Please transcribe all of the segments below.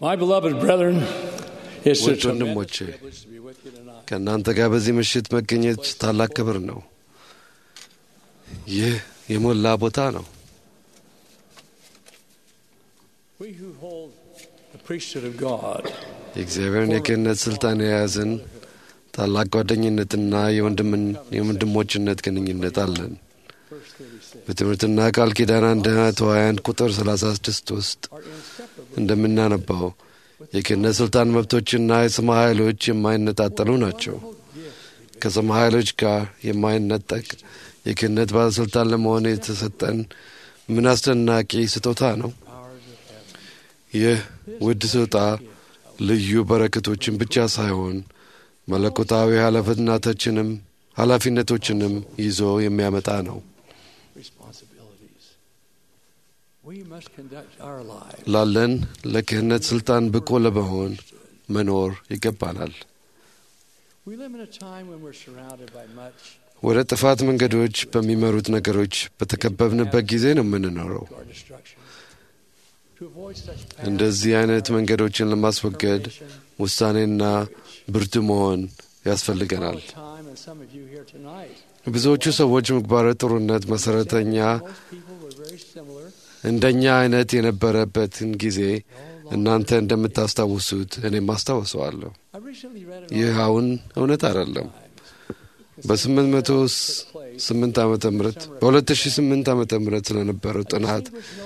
My beloved brethren, it's a ውድ tremendous ወንድሞቼ privilege to be with you tonight. ከእናንተ ጋር በዚህ ምሽት መገኘት ታላቅ ክብር ነው። ይህ የሞላ ቦታ ነው። We who hold the priesthood of God የእግዚአብሔርን የክህነት ስልጣን የያዝን ታላቅ ጓደኝነትና የወንድሞችነት ግንኙነት አለን። verse 36 በትምህርትና ቃል ኪዳን አንደኛ ተዋያን ቁጥር 36 ውስጥ are inseparable እንደምናነባው የክህነት ስልጣን መብቶችና የሰማይ ኃይሎች የማይነጣጠሉ ናቸው። ከሰማይ ኃይሎች ጋር የማይነጠቅ የክህነት ባለስልጣን ለመሆን የተሰጠን ምን አስደናቂ ስጦታ ነው! ይህ ውድ ስጦታ ልዩ በረከቶችን ብቻ ሳይሆን መለኮታዊ ኃላፊነቶችንም ይዞ የሚያመጣ ነው። responsibilities. We must conduct our lives ላለን ለክህነት ስልጣን ብቁ ለመሆን መኖር ይገባናል። We live in a time when we're surrounded by much ወደ ጥፋት መንገዶች በሚመሩት ነገሮች በተከበብንበት ጊዜ ነው የምንኖረው። to our destruction. To avoid such እንደዚህ አይነት መንገዶችን ለማስወገድ ውሳኔና ብርቱ መሆን ያስፈልገናል። time, and some of you here tonight, ብዙዎቹ ሰዎች ምግባረ ጥሩነት መሰረተኛ most people were very similar. እንደኛ አይነት የነበረበትን ጊዜ እናንተ እንደምታስታውሱት እኔም አስታውሰዋለሁ። I recently read an ይህ አሁን እውነት አይደለም። በ808 ዓመተ ምህረት በ2008 ዓመተ ምህረት ስለነበረው ጥናት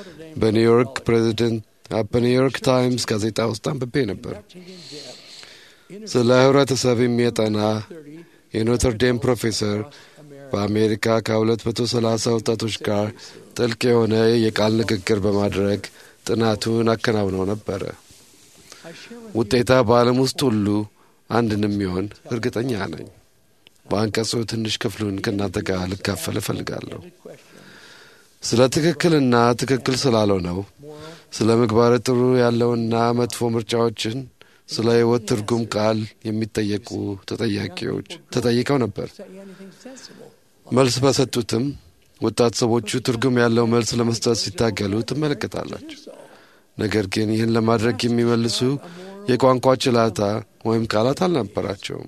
በኒውዮርክ ታይምስ ጋዜጣ ውስጥ አንብቤ ነበር። ስለ ህብረተሰብ የሚያጠና የኖተርዴም ፕሮፌሰር በአሜሪካ ከ230 ወጣቶች ጋር ጥልቅ የሆነ የቃል ንግግር በማድረግ ጥናቱን አከናውነው ነበረ። ውጤታ በዓለም ውስጥ ሁሉ አንድ እንደሚሆን እርግጠኛ ነኝ። በአንቀጹ ትንሽ ክፍሉን ከእናንተ ጋር ልካፈል እፈልጋለሁ። ስለ ትክክልና ትክክል ስላልሆነው፣ ስለ ምግባረ ጥሩ ያለውና መጥፎ ምርጫዎችን፣ ስለ ሕይወት ትርጉም ቃል የሚጠየቁ ተጠያቂዎች ተጠይቀው ነበር። መልስ በሰጡትም ወጣት ሰዎቹ ትርጉም ያለው መልስ ለመስጠት ሲታገሉ ትመለከታላችሁ። ነገር ግን ይህን ለማድረግ የሚመልሱ የቋንቋ ችሎታ ወይም ቃላት አልነበራቸውም።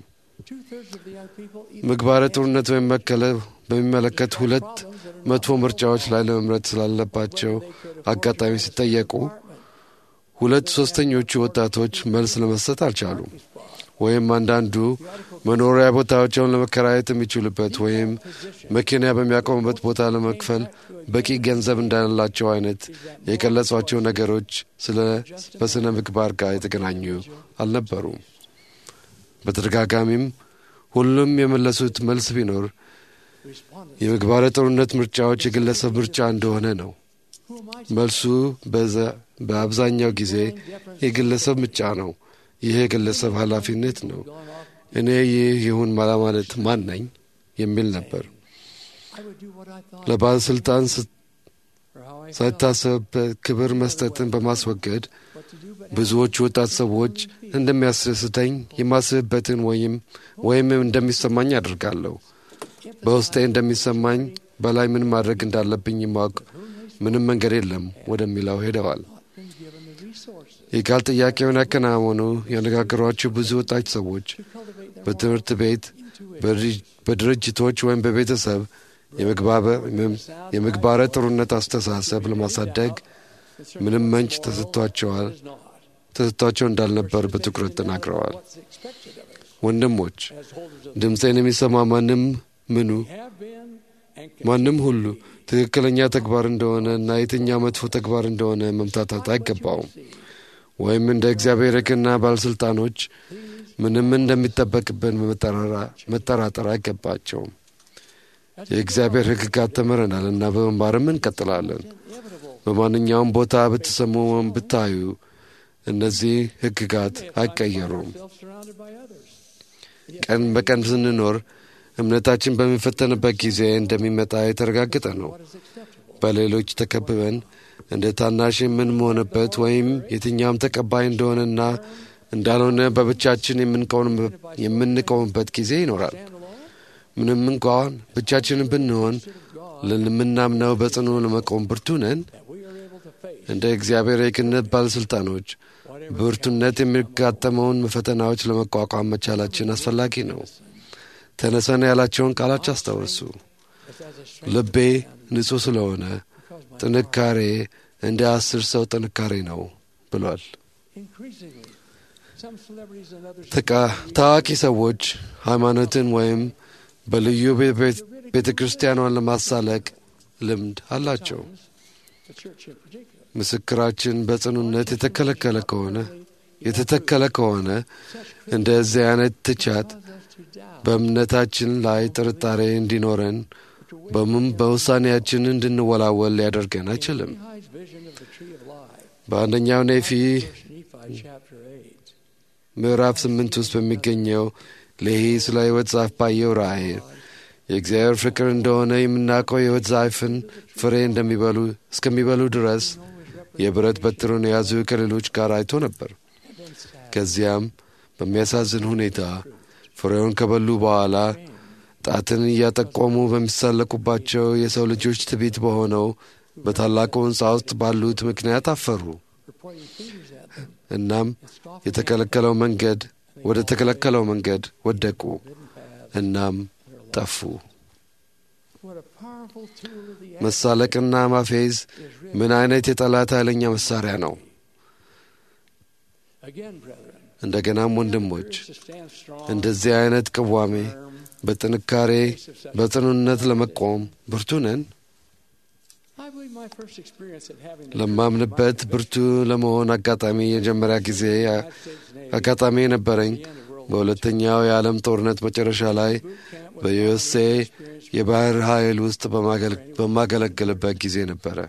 ምግባረ ጥሩነት ወይም መከለል በሚመለከት ሁለት መጥፎ ምርጫዎች ላይ ለመምረጥ ስላለባቸው አጋጣሚ ሲጠየቁ 2/3 ወጣቶች መልስ ለመስጠት አልቻሉም። ወይም አንዳንዱ መኖሪያ ቦታቸውን ለመከራየት የሚችሉበት ወይም መኪና በሚያቆሙበት ቦታ ለመክፈል በቂ ገንዘብ እንዳላቸው አይነት የገለጿቸው ነገሮች በስነ ምግባር ጋር የተገናኙ አልነበሩም። በተደጋጋሚም ሁሉም የመለሱት መልስ ቢኖር የምግባረ ጥሩነት ምርጫዎች የግለሰብ ምርጫ እንደሆነ ነው። መልሱ በአብዛኛው ጊዜ የግለሰብ ምርጫ ነው። ይህ የግለሰብ ኃላፊነት ነው። እኔ ይህ ይሁን ማለት ማን ነኝ የሚል ነበር። ለባለስልጣን ሳይታሰብበት ክብር መስጠትን በማስወገድ ብዙዎች ወጣት ሰዎች እንደሚያስደስተኝ የማስብበትን ወይም እንደሚሰማኝ አድርጋለሁ። በውስጤ እንደሚሰማኝ በላይ ምን ማድረግ እንዳለብኝ ማወቅ ምንም መንገድ የለም ወደሚለው ሄደዋል። የቃል ጥያቄውን ያከናወኑ ያነጋገሯቸው ብዙ ወጣት ሰዎች በትምህርት ቤት፣ በድርጅቶች ወይም በቤተሰብ የምግባረ ጥሩነት አስተሳሰብ ለማሳደግ ምንም መንጭ ተሰጥቷቸው እንዳልነበር በትኩረት ተናግረዋል። ወንድሞች፣ ድምፄን የሚሰማ ማንም ሁሉ ትክክለኛ ተግባር እንደሆነ እና የትኛው መጥፎ ተግባር እንደሆነ መምታታት አይገባውም። ወይም እንደ እግዚአብሔር ሕግና ባለሥልጣኖች ምንም እንደሚጠበቅብን መጠራጠር አይገባቸውም። የእግዚአብሔር ሕግጋት ተምረናል እና በመማርም እንቀጥላለን። በማንኛውም ቦታ ብትሰሙ ወይም ብታዩ እነዚህ ሕግጋት አይቀየሩም። ቀን በቀን ስንኖር እምነታችን በሚፈተንበት ጊዜ እንደሚመጣ የተረጋገጠ ነው። በሌሎች ተከብበን እንደ ታናሽ የምንሆንበት ወይም የትኛውም ተቀባይ እንደሆነና እንዳልሆነ በብቻችን የምንቆምበት ጊዜ ይኖራል። ምንም እንኳን ብቻችንን ብንሆን ለምናምነው በጽኑ ለመቆም ብርቱ ነን። እንደ እግዚአብሔር የክህነት ባለሥልጣኖች ብርቱነት የሚጋጠመውን ፈተናዎች ለመቋቋም መቻላችን አስፈላጊ ነው። ተነሰን ያላቸውን ቃሎች አስታውሱ። ልቤ ንጹሕ ስለሆነ ጥንካሬ እንደ 10 ሰው ጥንካሬ ነው ብሏል። ታዋቂ ሰዎች ሃይማኖትን ወይም በልዩ ቤተ ክርስቲያኗን ለማሳለቅ ልምድ አላቸው። ምስክራችን በጽኑነት የተተከለ ከሆነ እንደዚህ አይነት ትቻት በእምነታችን ላይ ጥርጣሬ እንዲኖረን በውሳኔያችን እንድንወላወል ሊያደርገን አይችልም። በአንደኛው ኔፊ ምዕራፍ 8 ውስጥ በሚገኘው ሌሂ ስለ ሕይወት ዛፍ ባየው ራእይ የእግዚአብሔር ፍቅር እንደሆነ የምናውቀው የሕይወት ዛፍን ፍሬ እስከሚበሉ ድረስ የብረት በትሩን የያዙ ከሌሎች ጋር አይቶ ነበር። ከዚያም በሚያሳዝን ሁኔታ ፍሬውን ከበሉ በኋላ ጣትን እያጠቆሙ በሚሳለቁባቸው የሰው ልጆች ትዕቢት በሆነው በታላቁ ሕንፃ ውስጥ ባሉት ምክንያት አፈሩ። እናም ወደ ተከለከለው መንገድ ወደቁ። እናም ጠፉ። መሳለቅና ማፌዝ ምን አይነት የጠላት ኃይለኛ መሳሪያ ነው! እንደገናም ወንድሞች፣ እንደዚህ አይነት ቅዋሜ በጥንካሬ በጽኑነት ለመቆም ብርቱ ነን። ለማምንበት ብርቱ ለመሆን አጋጣሚ የነበረኝ በሁለተኛው የዓለም ጦርነት መጨረሻ ላይ በዩኤስኤ የባህር ኃይል ውስጥ በማገለግልበት ጊዜ ነበረ።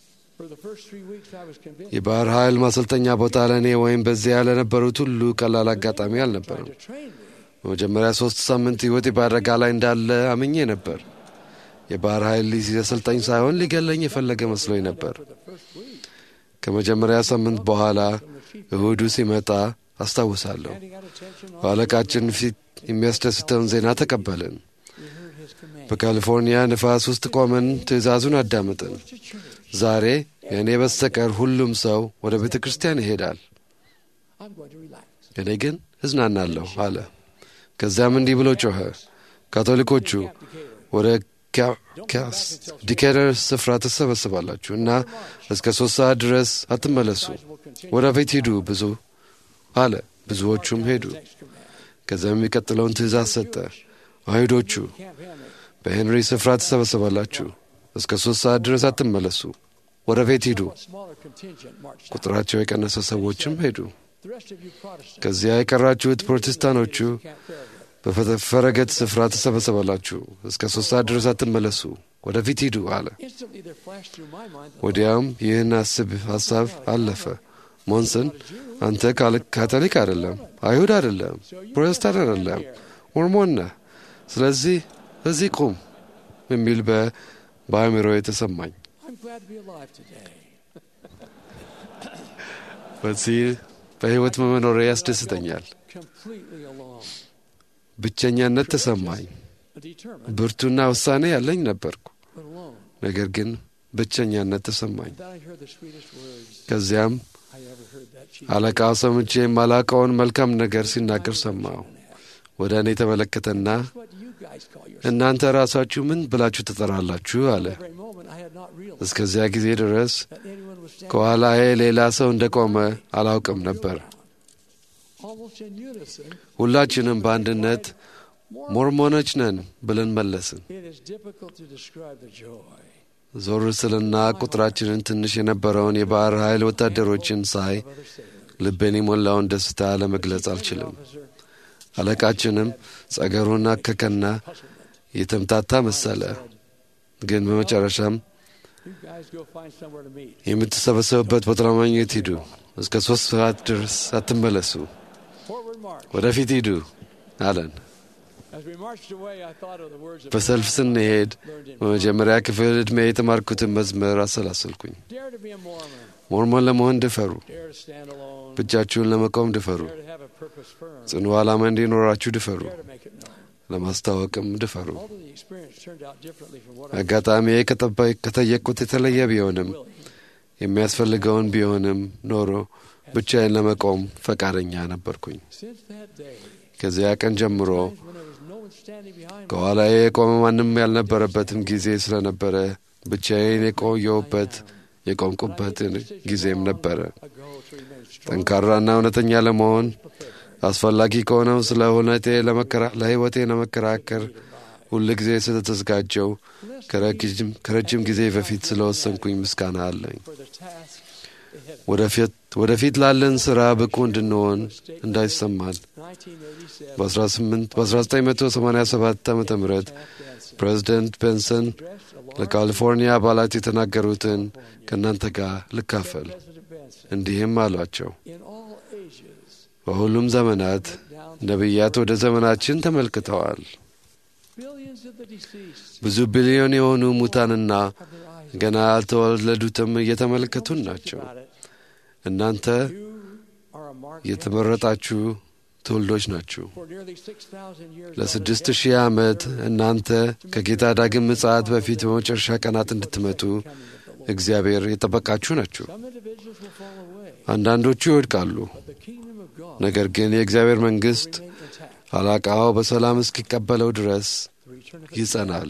የባህር ኃይል ማሰልጠኛ ቦታ ለእኔ ወይም በዚያ ለነበሩት ሁሉ ቀላል አጋጣሚ አልነበረም። በመጀመሪያ 3 ሳምንት ሕይወቴ በአደጋ ላይ እንዳለ አምኜ ነበር። የባህር ኃይል ሊያሰልጠኝ ሳይሆን ሊገለኝ የፈለገ መስሎኝ ነበር። ከመጀመሪያ ሳምንት በኋላ እሁዱ ሲመጣ አስታውሳለሁ፣ በአለቃችን ፊት የሚያስደስተውን ዜና ተቀበልን። በካሊፎርኒያ ንፋስ ውስጥ ቆመን ትእዛዙን አዳምጥን። ዛሬ የእኔ በስተቀር ሁሉም ሰው ወደ ቤተ ክርስቲያን ይሄዳል፣ እኔ ግን እዝናናለሁ አለ። ከዚያም እንዲህ ብሎ ጮኸ፣ ካቶሊኮቹ ወደ ዲኬደር ስፍራ ትሰበስባላችሁ እና እስከ 3 ሰዓት ድረስ አትመለሱ፣ ወደ ቤት ሂዱ ብዙ አለ። ብዙዎቹም ሄዱ። ከዚያም የሚቀጥለውን ትእዛዝ ሰጠ፣ አይሁዶቹ በሄንሪ ስፍራ ትሰበስባላችሁ፣ እስከ 3 ሰዓት ድረስ አትመለሱ፣ ወደ ቤት ሂዱ። ቁጥራቸው የቀነሰ ሰዎችም ሄዱ። ከዚያ የቀራችሁት ፕሮቴስታኖቹ በፈረገት ስፍራ ትሰበሰባላችሁ፣ እስከ 3 ሰዓት ድረስ አትመለሱ፣ ወደ ፊት ሂዱ አለ። ወዲያውም ይህን ሐሳብ አለፈ። ሞንሰን አንተ ካቶሊክ አይደለም፣ አይሁድ አይደለም፣ ፕሮቴስታንት አይደለም፣ ሞርሞን ነህ፣ ስለዚህ እዚህ ቁም የሚል በአእምሮ የተሰማኝ። በዚህ በሕይወት መኖሬ ያስደስተኛል። ብቸኛነት ተሰማኝ። ብርቱና ውሳኔ ያለኝ ነበርኩ፣ ነገር ግን ብቸኛነት ተሰማኝ። ከዚያም አለቃው ሰምቼ የማላውቀውን መልካም ነገር ሲናገር ሰማሁ። ወደ እኔ ተመለከተና እናንተ ራሳችሁ ምን ብላችሁ ትጠራላችሁ አለ። እስከዚያ ጊዜ ድረስ ከኋላዬ ሌላ ሰው እንደቆመ አላውቅም ነበር። ሁላችንም በአንድነት ሞርሞኖች ነን ብለን መለስን። ዞር ስልና ቁጥራችንን ትንሽ የነበረውን የባህር ኃይል ወታደሮችን ሳይ ልቤን የሞላውን ደስታ ለመግለጽ አልችልም። አለቃችንም ጸጉሩን አከከና የተምታታ መሰለ። ግን በመጨረሻም የምትሰበሰቡበት ቦታ ለማግኘት ሂዱ፣ እስከ 3 ሰዓት ድረስ አትመለሱ፣ ወደፊት ሂዱ አለን። በሰልፍ ስንሄድ በመጀመሪያ ክፍል ዕድሜ የተማርኩትን መዝሙር አሰላሰልኩኝ። ሞርሞን ለመሆን ድፈሩ፣ ብቻችሁን ለመቆም ድፈሩ፣ ጽኑ ዓላማ እንዲኖራችሁ ድፈሩ፣ ለማስታወቅም ድፈሩ። አጋጣሚ ከጠየቅኩት የተለየ ቢሆንም የሚያስፈልገውን ቢሆንም ኖሮ ብቻዬን ለመቆም ፈቃደኛ ነበርኩኝ። ከዚያ ቀን ጀምሮ ከኋላዬ የቆመ ማንም ያልነበረበትም ጊዜ ስለነበረ ብቻዬን የቆምኩበት ጊዜም ነበረ። ጠንካራና እውነተኛ ለመሆን አስፈላጊ ከሆነው ስለ ለሕይወቴ ለመከራከር ሁል ጊዜ ስለተዘጋጀው ከረጅም ጊዜ በፊት ስለወሰንኩኝ ምስጋና አለኝ። ወደፊት ላለን ሥራ ብቁ እንድንሆን እንዳይሰማን በ1987 ዓ.ም ፕሬዚደንት ቤንሰን ለካሊፎርኒያ አባላት የተናገሩትን ከእናንተ ጋር ልካፈል። እንዲህም አሏቸው። በሁሉም ዘመናት ነቢያት ወደ ዘመናችን ተመልክተዋል። ብዙ ቢሊዮን የሆኑ ሙታንና ገና ያልተወለዱትም እየተመለከቱን ናቸው። እናንተ የተመረጣችሁ ትውልዶች ናችሁ። ለ6000 ዓመት እናንተ ከጌታ ዳግም ምጽአት በፊት በመጨረሻ ቀናት እንድትመጡ እግዚአብሔር የጠበቃችሁ ናችሁ። አንዳንዶቹ ይወድቃሉ፣ ነገር ግን የእግዚአብሔር መንግሥት አለቃው በሰላም እስኪቀበለው ድረስ ይጸናል።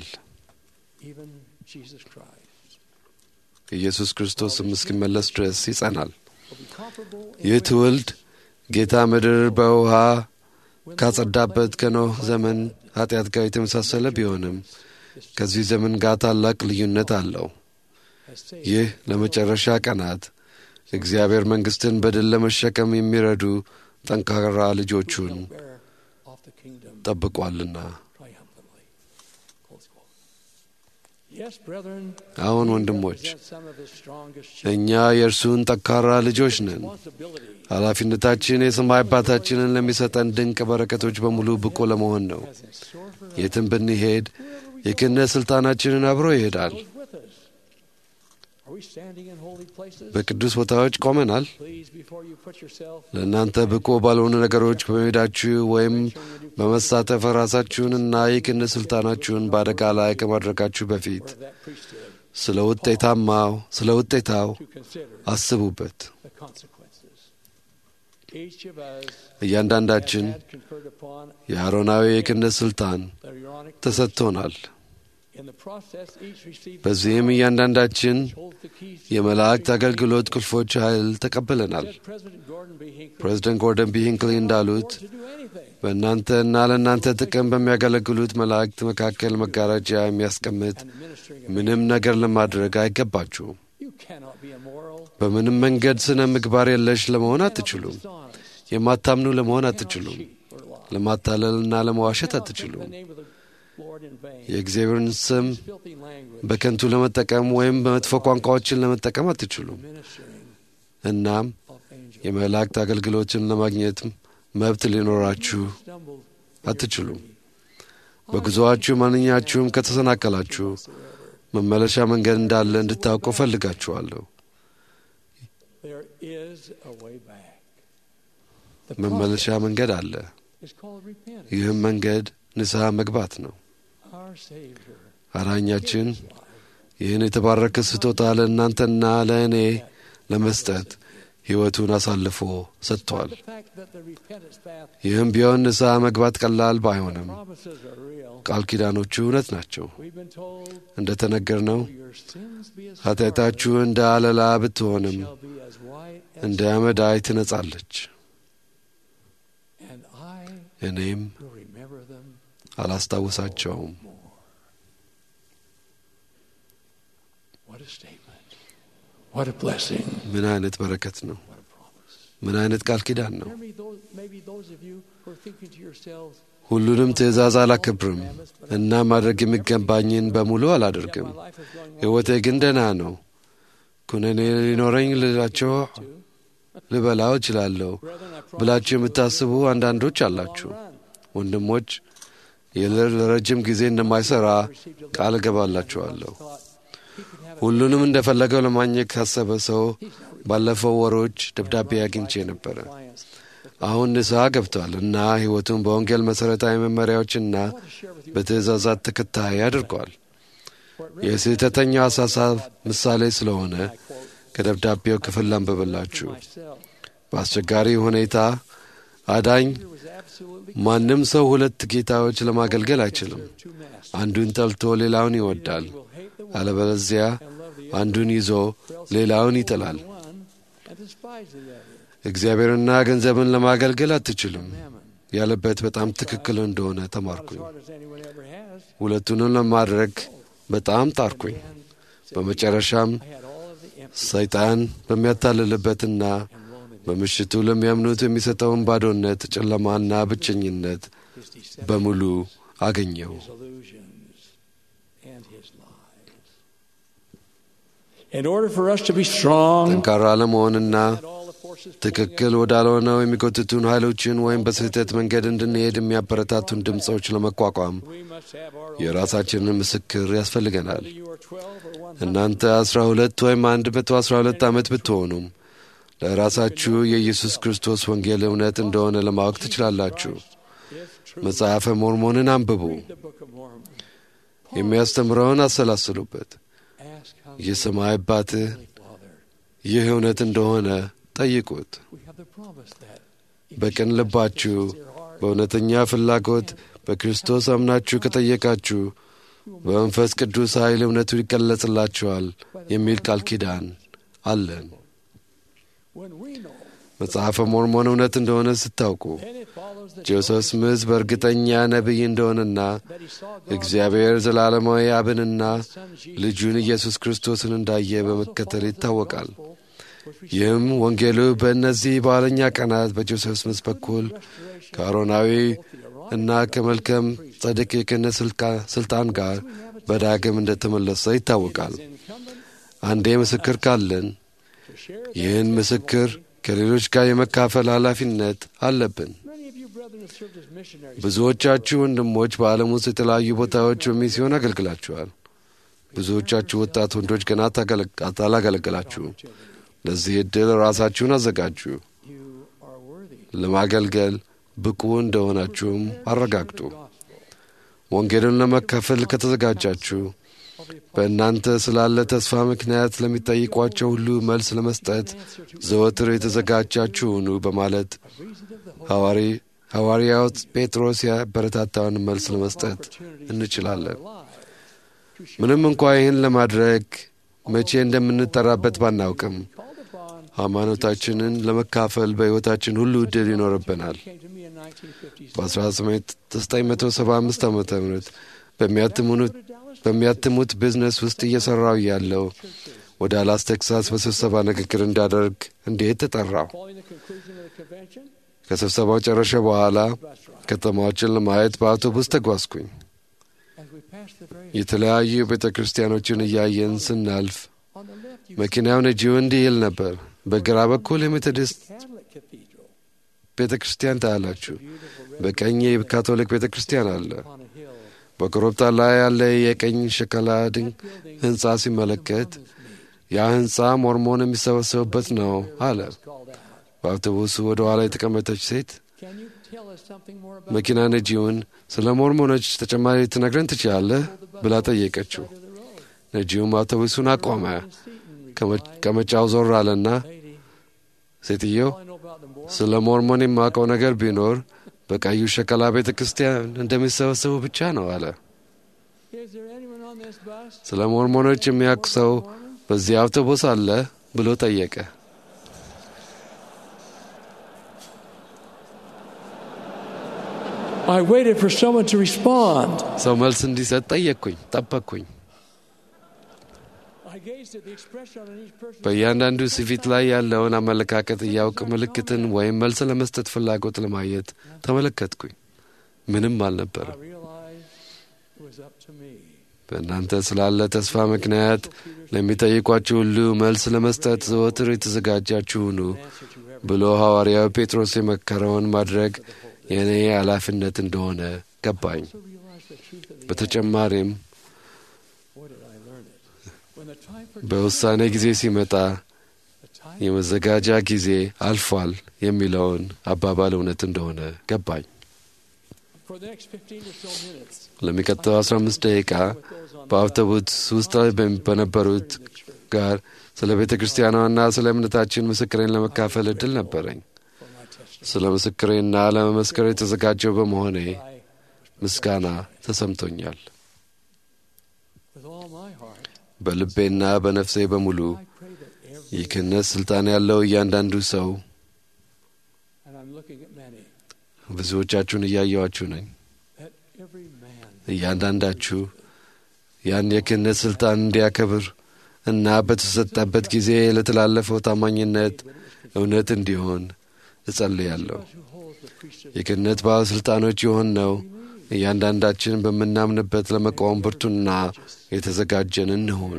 ኢየሱስ ክርስቶስም እስኪመለስ ድረስ ይጸናል። ይህ ትውልድ ጌታ ምድር በውሃ ካጸዳበት ከኖህ ዘመን ኃጢአት ጋር የተመሳሰለ ቢሆንም ከዚህ ዘመን ጋር ታላቅ ልዩነት አለው። ይህ ለመጨረሻ ቀናት እግዚአብሔር መንግሥትን በድል ለመሸከም የሚረዱ ጠንካራ ልጆቹን ጠብቋልና። አሁን ወንድሞች፣ እኛ የእርሱን ጠንካራ ልጆች ነን። ኃላፊነታችን የሰማይ አባታችንን ለሚሰጠን ድንቅ በረከቶች በሙሉ ብቁ ለመሆን ነው። የትም ብንሄድ የክህነት ሥልጣናችንን አብሮ ይሄዳል። በቅዱስ ቦታዎች ቆመናል። ለእናንተ ብቁ ባልሆኑ ነገሮች በመሄዳችሁ ወይም በመሳተፍ ራሳችሁንና የክህነት ሥልጣናችሁን በአደጋ ላይ ከማድረጋችሁ በፊት ስለ ውጤታው አስቡበት። እያንዳንዳችን የአሮናዊ የክህነት ሥልጣን ተሰጥቶናል። በዚህም እያንዳንዳችን የመላእክት አገልግሎት ቁልፎች ኃይል ተቀብለናል። ፕሬዚደንት ጎርደን ቢ ሂንክሊ እንዳሉት በእናንተና ለእናንተ ጥቅም በሚያገለግሉት መላእክት መካከል መጋረጃ የሚያስቀምጥ ምንም ነገር ለማድረግ አይገባችሁም። በምንም መንገድ ስነ ምግባር የለሽ ለመሆን አትችሉም። የማታምኑ ለመሆን አትችሉም። ለማታለልና ለመዋሸት አትችሉም። የእግዚአብሔርን ስም በከንቱ ለመጠቀም ወይም በመጥፎ ቋንቋዎችን ለመጠቀም አትችሉም። እናም የመላእክት አገልግሎትን ለማግኘት መብት ሊኖራችሁ አትችሉም። በጉዞአችሁ ማንኛችሁም ከተሰናከላችሁ መመለሻ መንገድ እንዳለ እንድታውቁ እፈልጋችኋለሁ። መመለሻ መንገድ አለ። ይህም መንገድ ንስሐ መግባት ነው። አዳኛችን ይህን የተባረከ ስጦታ ለእናንተና ለእኔ ለመስጠት ሕይወቱን አሳልፎ ሰጥቷል። ይህም ቢሆን ንስሐ መግባት ቀላል ባይሆንም ቃል ኪዳኖቹ እውነት ናቸው። እንደ ተነገርነው ኃጢአታችሁ እንደ አለላ ብትሆንም እንደ አመዳይ ትነጻለች፣ እኔም አላስታውሳቸውም። ምን አይነት በረከት ነው! ምን አይነት ቃል ኪዳን ነው! ሁሉንም ትእዛዝ አላከብርም እና ማድረግ የሚገባኝን በሙሉ አላደርግም። ሕይወቴ ግን ደህና ነው። ኩነኔ ሊኖረኝ ልበላው እችላለሁ ብላችሁ የምታስቡ አንዳንዶች አላችሁ። ወንድሞች፣ ይህ ለረጅም ጊዜ እንደማይሠራ ቃል እገባላችኋለሁ። ሁሉንም እንደፈለገው ለማግኘት ካሰበ ሰው ባለፈው ወሮች ደብዳቤ አግኝቼ ነበረ። አሁን ንስሐ ገብቷል እና ሕይወቱን በወንጌል መሠረታዊ መመሪያዎችና በትእዛዛት ተከታይ አድርጓል። የስህተተኛ አሳሳብ ምሳሌ ስለሆነ ከደብዳቤው ክፍል ላንብብላችሁ። በአስቸጋሪ ሁኔታ አዳኝ ማንም ሰው ሁለት ጌታዎች ለማገልገል አይችልም። አንዱን ጠልቶ ሌላውን ይወዳል፣ አለበለዚያ አንዱን ይዞ ሌላውን ይጠላል። እግዚአብሔርና ገንዘብን ለማገልገል አትችልም ያለበት በጣም ትክክል እንደሆነ ተማርኩኝ። ሁለቱንም ለማድረግ በጣም ጣርኩኝ። በመጨረሻም ሰይጣን በሚያታልልበትና በምሽቱ ለሚያምኑት የሚሰጠውን ባዶነት፣ ጨለማና ብቸኝነት በሙሉ አገኘው። ጠንካራ ለመሆንና ትክክል ወዳልሆነው የሚጎትቱን ኃይሎችን ወይም በስህተት መንገድ እንድንሄድ የሚያበረታቱን ድምፆች ለመቋቋም የራሳችንን ምስክር ያስፈልገናል። እናንተ 12 ወይም 112 ዓመት ብትሆኑም ለራሳችሁ የኢየሱስ ክርስቶስ ወንጌል እውነት እንደሆነ ለማወቅ ትችላላችሁ። መጽሐፈ ሞርሞንን አንብቡ፣ የሚያስተምረውን አሰላስሉበት። የሰማይ አባትህ ይህ እውነት እንደሆነ ጠይቁት። በቅን ልባችሁ በእውነተኛ ፍላጎት በክርስቶስ አምናችሁ ከጠየቃችሁ በመንፈስ ቅዱስ ኃይል እውነቱ ይገለጽላችኋል የሚል ቃል ኪዳን አለን። መጽሐፈ ሞርሞን እውነት እንደሆነ ስታውቁ ጆሴፍ ስሚዝ በእርግጠኛ ነቢይ እንደሆነና እግዚአብሔር ዘላለማዊ አብንና ልጁን ኢየሱስ ክርስቶስን እንዳየ በመከተል ይታወቃል። ይህም ወንጌሉ በእነዚህ በኋለኛ ቀናት በጆሴፍ ስሚዝ በኩል ከአሮናዊ እና ከመልካም ጸድቅ የክህነት ስልጣን ጋር በዳግም እንደተመለሰ ይታወቃል። አንዴ ምስክር ካለን ይህን ምስክር ከሌሎች ጋር የመካፈል ኃላፊነት አለብን። ብዙዎቻችሁ ወንድሞች በዓለም ውስጥ የተለያዩ ቦታዎች በሚስዮን አገልግላችኋል። ብዙዎቻችሁ ወጣት ወንዶች ገና አላገለገላችሁም። ለዚህ ዕድል ራሳችሁን አዘጋጁ። ለማገልገል ብቁ እንደሆናችሁም አረጋግጡ። ወንጌልን ለመካፈል ከተዘጋጃችሁ በእናንተ ስላለ ተስፋ ምክንያት ለሚጠይቋቸው ሁሉ መልስ ለመስጠት ዘወትር የተዘጋጃችሁ ሁኑ በማለት ሐዋርያው ጴጥሮስ ያበረታታውን መልስ ለመስጠት እንችላለን። ምንም እንኳ ይህን ለማድረግ መቼ እንደምንጠራበት ባናውቅም ሃይማኖታችንን ለመካፈል በሕይወታችን ሁሉ ዕድል ይኖርብናል። በ1975 ዓ ም በሚያትሙት ቢዝነስ ውስጥ እየሠራው ያለው ወደ ዳላስ ቴክሳስ በስብሰባ ንግግር እንዳደርግ እንዴት ተጠራው። ከስብሰባው ጨረሻ በኋላ ከተማዎችን ለማየት በአውቶቡስ ተጓዝኩኝ። የተለያዩ ቤተ ክርስቲያኖችን እያየን ስናልፍ መኪናው ነጂው እንዲህ ይል ነበር፣ በግራ በኩል የሜቶዲስት ቤተ ክርስቲያን ታያላችሁ፣ በቀኝ የካቶሊክ ቤተ ክርስቲያን አለ። በኮረብታ ላይ ያለ የቀኝ ሸከላ ሕንፃ ሲመለከት ያ ሕንፃ ሞርሞን የሚሰበሰቡበት ነው አለ። በአውቶቡሱ ወደ ኋላ የተቀመጠች ሴት መኪና ነጂውን ስለ ሞርሞኖች ተጨማሪ ትነግረን ትችላለህ ብላ ጠየቀችው። ነጂውም አውቶቡሱን አቆመ። ከመጫው ዞር አለና ሴትየው ስለ ሞርሞን የማውቀው ነገር ቢኖር በቀዩ ሸከላ ቤተ ክርስቲያን እንደሚሰበሰቡ ብቻ ነው አለ። ስለ ሞርሞኖች የሚያውቅ ሰው በዚህ አውቶቡስ አለ ብሎ ጠየቀ። I waited for someone to respond. ሰው መልስ እንዲሰጥ ጠበቅኩኝ። በእያንዳንዱ ፊት ላይ ያለውን አመለካከት እያውቅ ምልክትን ወይም መልስ ለመስጠት ፍላጎት ለማየት ተመለከትኩኝ። ምንም አልነበረም። በእናንተ ስላለ ተስፋ ምክንያት ለሚጠይቋችሁ ሁሉ መልስ ለመስጠት ዘወትር የተዘጋጃችሁ ሁኑ ብሎ ሐዋርያው ጴጥሮስ የመከረውን ማድረግ የእኔ ኃላፊነት እንደሆነ ገባኝ። በተጨማሪም በውሳኔ ጊዜ ሲመጣ የመዘጋጃ ጊዜ አልፏል የሚለውን አባባል እውነት እንደሆነ ገባኝ። ለሚቀጥለው 15 ደቂቃ በአውቶቡስ ውስጥ በነበሩት ጋር ስለ ቤተ ክርስቲያኗና ስለ እምነታችን ምስክሬን ለመካፈል ዕድል ነበረኝ። ስለ ምስክሬና ለመመስከር የተዘጋጀው በመሆኔ ምስጋና ተሰምቶኛል። በልቤና በነፍሴ በሙሉ የክህነት ሥልጣን ያለው እያንዳንዱ ሰው፣ ብዙዎቻችሁን እያየኋችሁ ነኝ፣ እያንዳንዳችሁ ያን የክህነት ሥልጣን እንዲያከብር እና በተሰጠበት ጊዜ ለተላለፈው ታማኝነት እውነት እንዲሆን እጸልያለሁ። የክህነት ባለሥልጣኖች የሆንነው እያንዳንዳችን በምናምንበት ለመቃወም ብርቱና የተዘጋጀን እንሁን።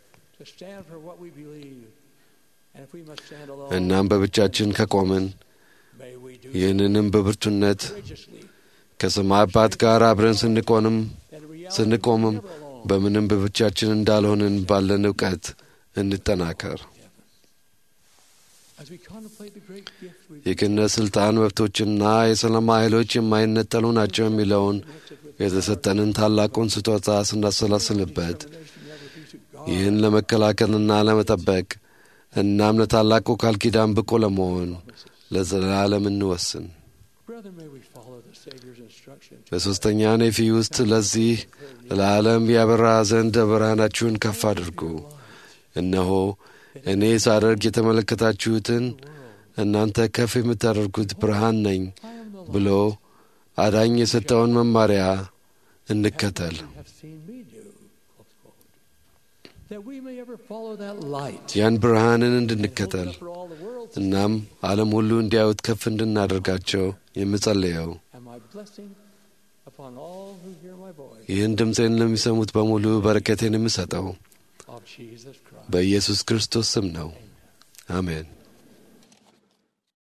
እናም በብቻችን ከቆምን ይህንንም በብርቱነት ከሰማይ አባት ጋር አብረን ስንቆምም በምንም በብቻችን እንዳልሆንን ባለን እውቀት እንጠናከር። የክህነት ሥልጣን መብቶችና የሰላም ኃይሎች የማይነጠሉ ናቸው የሚለውን የተሰጠንን ታላቁን ስጦታ ስናሰላስልበት ይህን ለመከላከልና ለመጠበቅ እናም ለታላቁ ቃል ኪዳን ብቁ ለመሆን ለዘላለም እንወስን። በሦስተኛ ኔፊ ውስጥ ለዚህ ለዓለም ያበራ ዘንድ ብርሃናችሁን ከፍ አድርጉ። እነሆ እኔ ሳደርግ የተመለከታችሁትን እናንተ ከፍ የምታደርጉት ብርሃን ነኝ ብሎ አዳኝ የሰጠውን መማሪያ እንከተል። ያን ብርሃንን እንድንከተል እናም ዓለም ሁሉ እንዲያዩት ከፍ እንድናደርጋቸው የምጸልየው ይህን ድምፄን ለሚሰሙት በሙሉ በረከቴን የምሰጠው በኢየሱስ ክርስቶስ ስም ነው። አሜን።